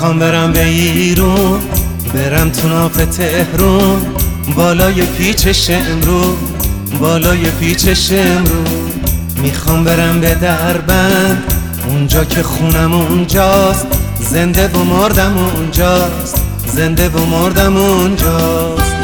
میخوام برم به ایرون، برم تو ناف تهرون، بالای پیچ شمرون، بالای پیچ شمرون. میخوام برم به دربند، اونجا که خونم اونجاست، زنده و مردم اونجاست، زنده و مردم اونجاست.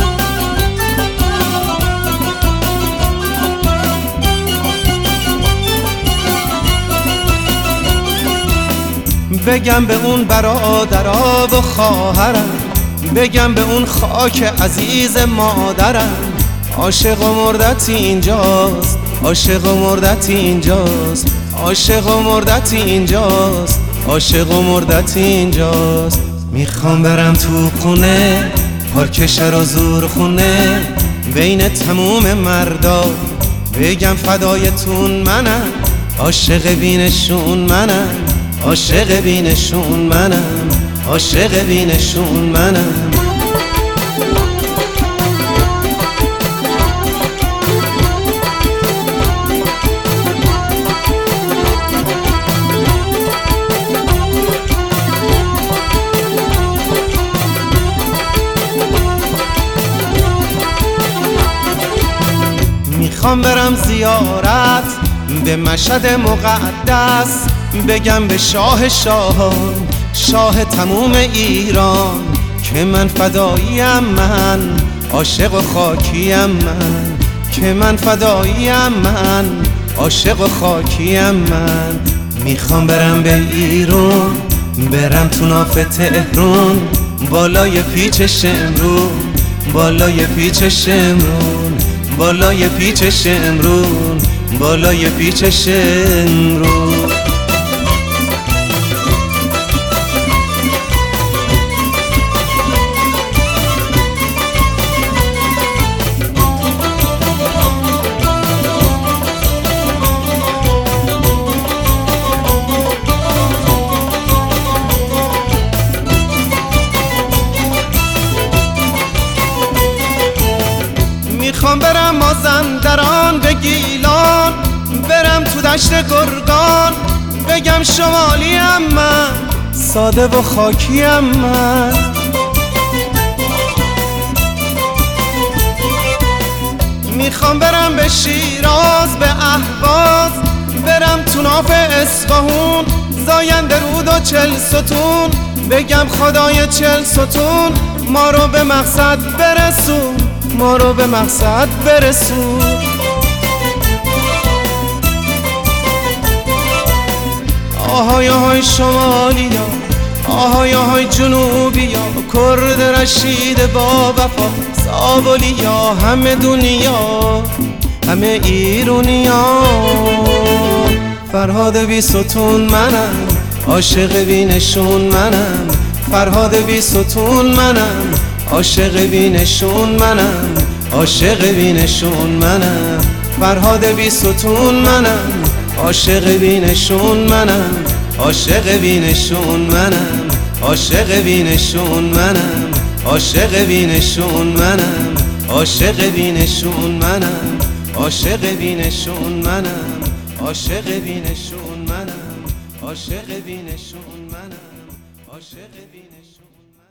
بگم به اون برادرا و خواهرم، بگم به اون خاک عزیز مادرم، عاشق و مردتی اینجاست، عاشق و مردتی اینجاست، عاشق و مردتی اینجاست، عاشق و مردتی اینجاست. میخوام برم تو خونه، پارک شهر و زور خونه، بین تموم مردا بگم فدایتون منم، عاشق بینشون منم، عاشق بینشون منم، عاشق بینشون منم. میخوام برم زیارت به مشهد مقدس، بگم به شاه شاهان، شاه تموم ایران، که من فداییم، من عاشق و خاکیم، من که من فداییم، من عاشق و خاکیم. من میخوام برم به ایرون، برم تو ناف تهرون، بالای پیچ شمرون، بالای پیچ شمرون، بالای پیچ شمرون، بالای پیچ شمرون. میخوام برم مازندران به گیلان، برم تو دشت گرگان، بگم شمالیم من، ساده و خاکیم من. میخوام برم به شیراز به اهواز، برم تو ناف اصفهون، زاینده رود و 40 ستون، بگم خدای 40 ستون ما رو به مقصد برسون، ما رو به مقصد برسون. آهای آهای شمالیا، آهای آهای جنوبیا، کرد رشید با وفا، زابلیا، همه دنیا، همه ایرونیا. فرهاد بی ستون منم، عاشق بینشون منم، فرهاد بی ستون منم، عاشق بینشون منم، عاشق بینشون منم. فرهاد بی ستون منم، عاشق بینشون منم، عاشق بینشون منم، عاشق بینشون منم، عاشق بینشون منم، عاشق بینشون منم، عاشق بینشون منم، عاشق بینشون منم، عاشق بینشون منم، عاشق بینشون منم.